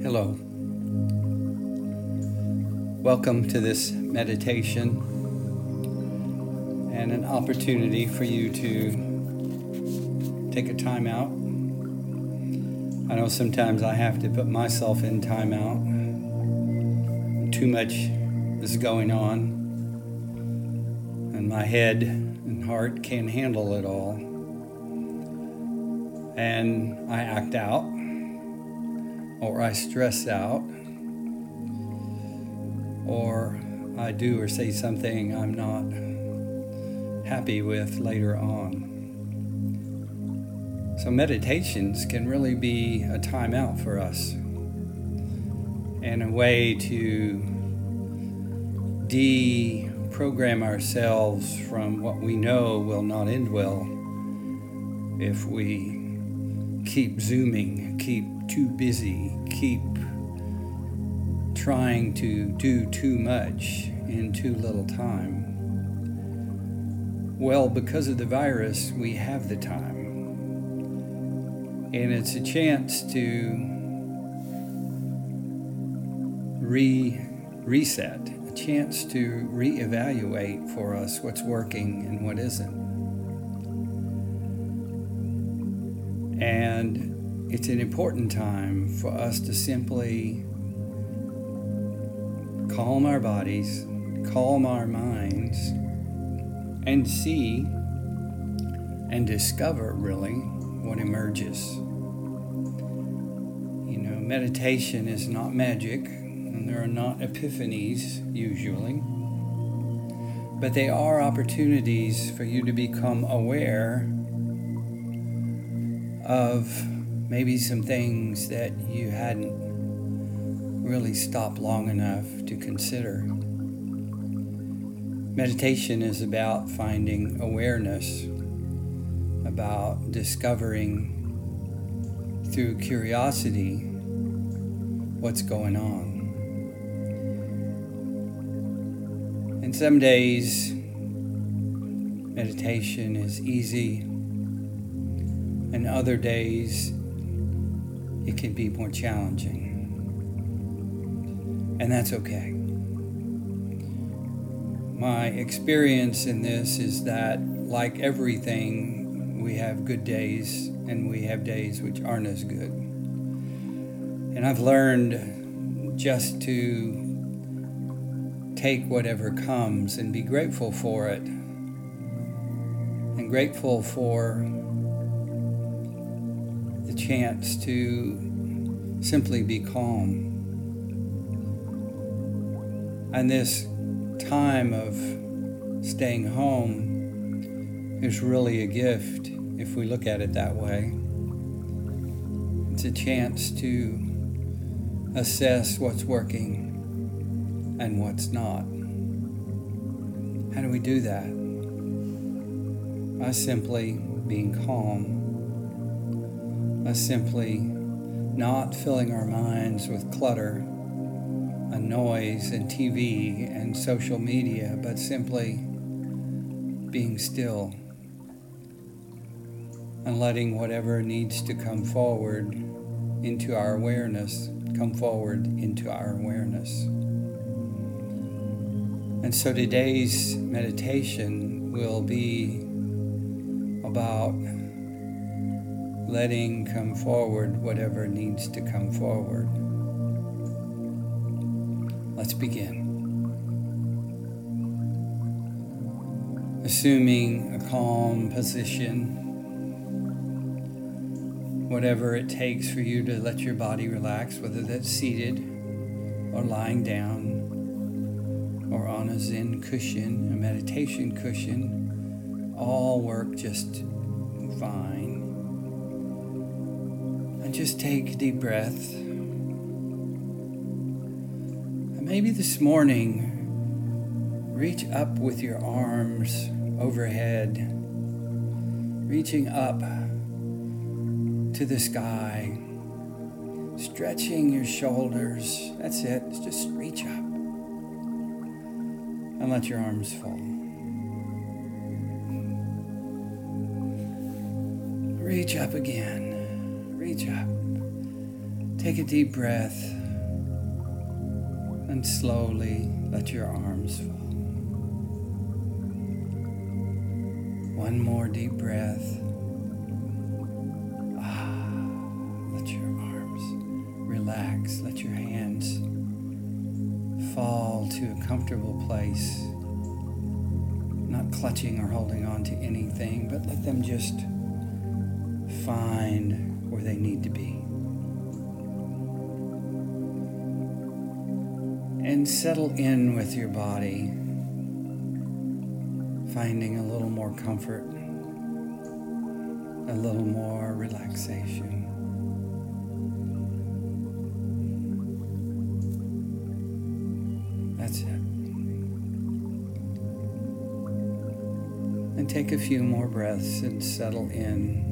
Hello. Welcome to this meditation and an opportunity for you to take a time out. I know sometimes I have to put myself in time out. Too much is going on, and my head and heart can't handle it all. And I act out, or I stress out, or I do or say something I'm not happy with later on. So meditations can really be a time out for us and a way to deprogram ourselves from what we know will not end well if we keep zooming, keep too busy, keep trying to do too much in too little time. Well, because of the virus, we have the time. And it's a chance to reset, a chance to reevaluate for us what's working and what isn't. And it's an important time for us to simply calm our bodies, calm our minds, and see and discover really what emerges. You know, meditation is not magic, and there are not epiphanies usually, but they are opportunities for you to become aware of maybe some things that you hadn't really stopped long enough to consider. Meditation is about finding awareness, about discovering through curiosity what's going on. And some days meditation is easy, and other days it can be more challenging. And that's okay. My experience in this is that, like everything, we have good days and we have days which aren't as good. And I've learned just to take whatever comes and be grateful for it, and grateful for the chance to simply be calm. And this time of staying home is really a gift if we look at it that way. It's a chance to assess what's working and what's not. How do we do that? By simply being calm, by simply not filling our minds with clutter and noise and TV and social media, but simply being still and letting whatever needs to come forward into our awareness come forward into our awareness. And so today's meditation will be about letting come forward whatever needs to come forward. Let's begin. Assuming a calm position, whatever it takes for you to let your body relax, whether that's seated or lying down or on a Zen cushion, a meditation cushion, all work just fine. And just take a deep breath. Maybe this morning, reach up with your arms overhead, reaching up to the sky, stretching your shoulders. That's it. Just reach up and let your arms fall. Reach up again. Reach up. Take a deep breath and slowly let your arms fall. One more deep breath. Let your arms relax. Let your hands fall to a comfortable place. Not clutching or holding on to anything, but let them just find where they need to be. And settle in with your body, finding a little more comfort, a little more relaxation. That's it. And take a few more breaths and settle in.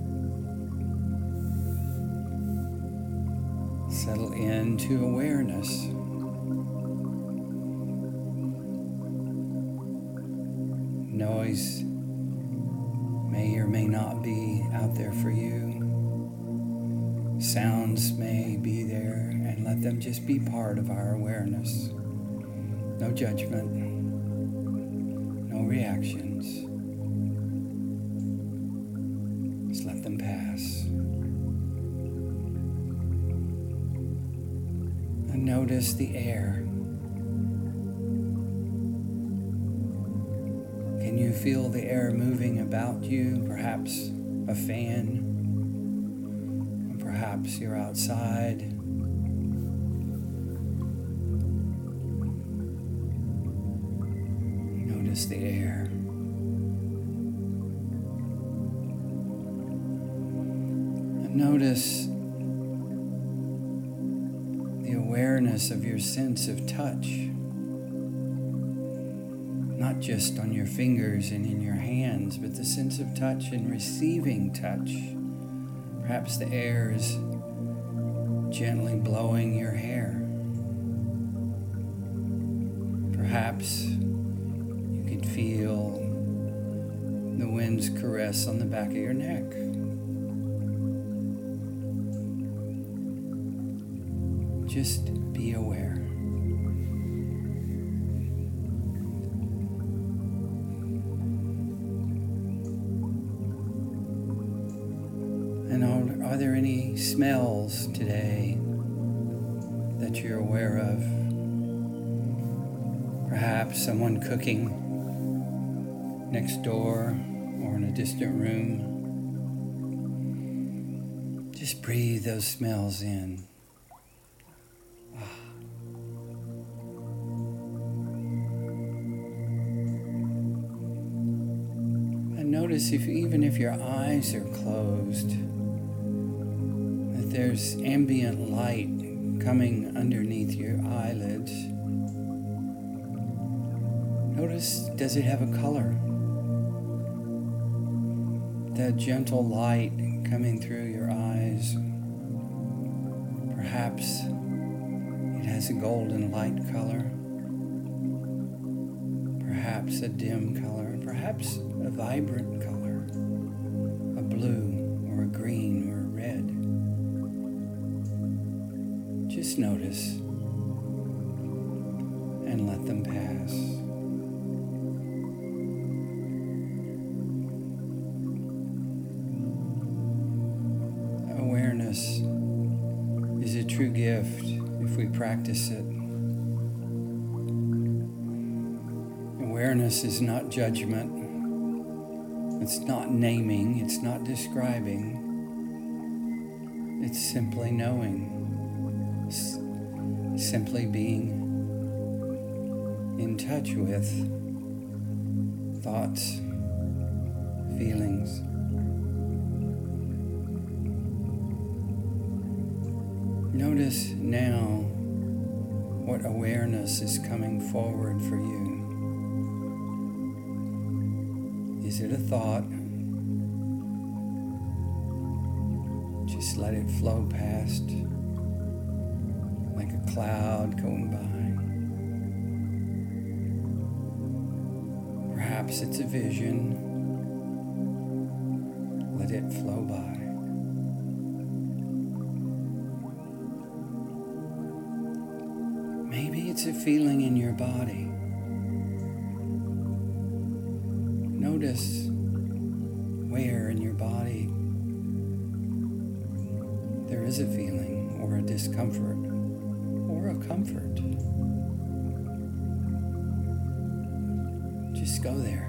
Settle into awareness. Noise may or may not be out there for you. Sounds may be there, and let them just be part of our awareness. No judgment, no reactions. Just let them pass. And notice the air. Can you feel the air moving about you? Perhaps a fan, and perhaps you're outside. Notice the air. And notice the awareness of your sense of touch. Not just on your fingers and in your hands, but the sense of touch and receiving touch. Perhaps the air is gently blowing your hair. Perhaps you can feel the wind's caress on the back of your neck. Just be aware. And are there any smells today that you're aware of? Perhaps someone cooking next door or in a distant room. Just breathe those smells in. And notice even if your eyes are closed, there's ambient light coming underneath your eyelids. Notice, does it have a color? That gentle light coming through your eyes. Perhaps it has a golden light color. Perhaps a dim color. Perhaps a vibrant color. A blue or a green or a red. Just notice and let them pass. Awareness is a true gift if we practice it. Awareness is not judgment. It's not naming. It's not describing. It's simply knowing. Simply being in touch with thoughts, feelings. Notice now what awareness is coming forward for you. Is it a thought? Just let it flow past. Like a cloud going by. Perhaps it's a vision. Let it flow by. What's it feeling in your body? Notice where in your body there is a feeling or a discomfort or a comfort. Just go there.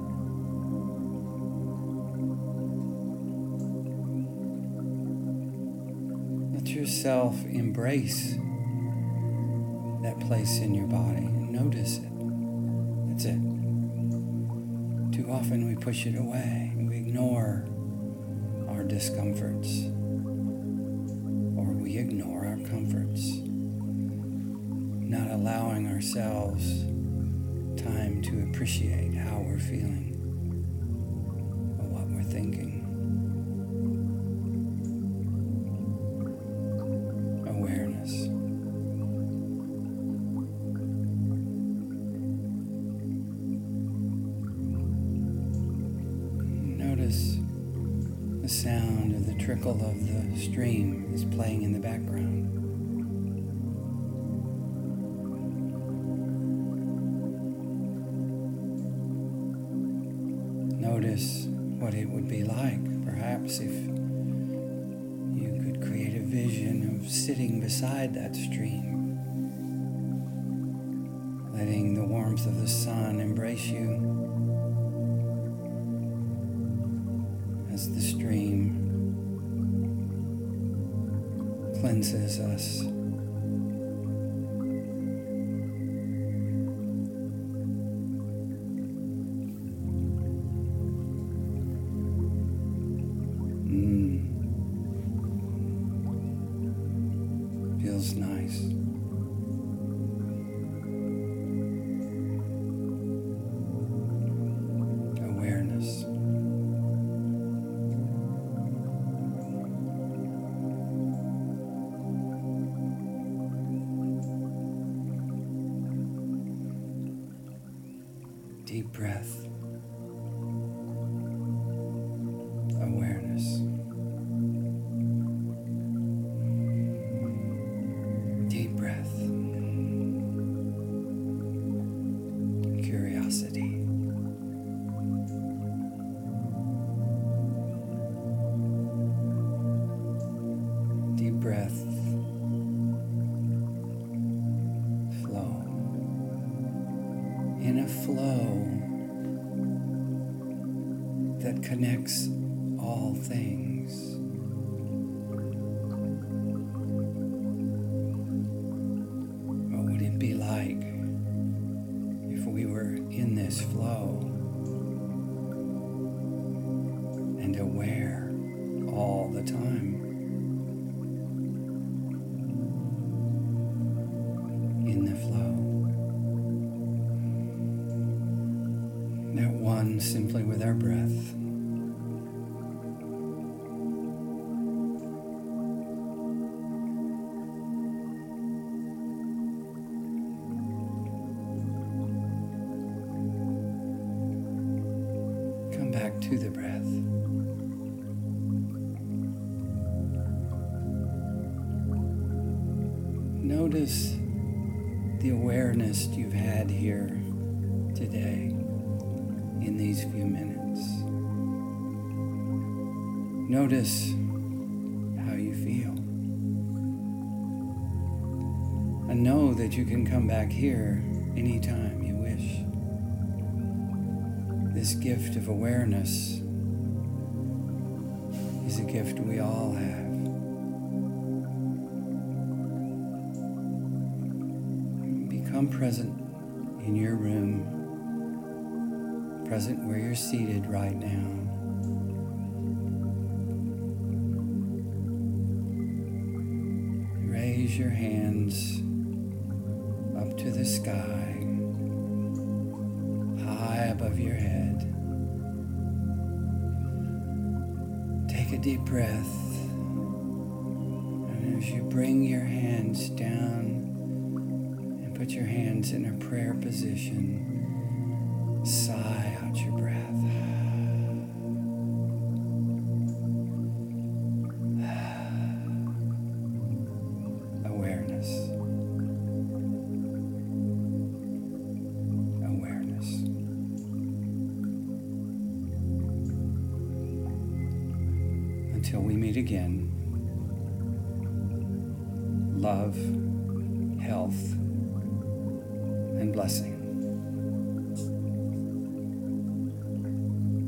Let yourself embrace that place in your body and notice it. That's it. Too often we push it away. We ignore our discomforts or we ignore our comforts, not allowing ourselves time to appreciate how we're feeling or what we're thinking. Awareness. Notice the sound of the trickle of the stream is playing in the background. Notice what it would be like, perhaps, if you could create a vision of sitting beside that stream, letting the warmth of the sun embrace you as the stream cleanses us. Feels nice. Awareness. Deep breath. Awareness. Deep breath. Curiosity. Deep breath. Flow. In a flow that connects all things. What would it be like if we were in this flow and aware all the time? In the flow. That one simply with our breath. Come back to the breath. Notice the awareness you've had here today in these few minutes. Notice how you feel. And know that you can come back here anytime you wish. This gift of awareness is a gift we all have. Become present in your room, present where you're seated right now. Raise your hands up to the sky, high above your head. Take a deep breath, and as you bring your hands down, put your hands in a prayer position. Sigh out your breath. Awareness. until we meet again, love, health, and blessing.